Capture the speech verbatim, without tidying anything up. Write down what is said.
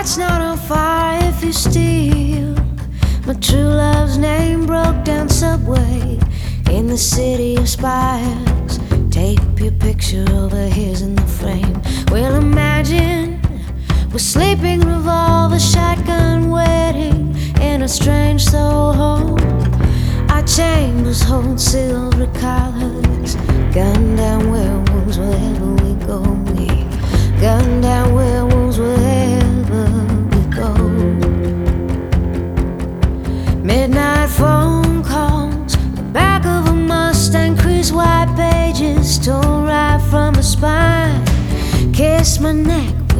heart's not on fire if you steal my true love's name. Broke down subway in the city of spires. Tape your picture over his in the frame. Well, imagine we're sleeping, revolver, shotgun wedding in a strange Soho. Our chambers hold silver collars. Gun down werewolves wherever we go. We gun down werewolves.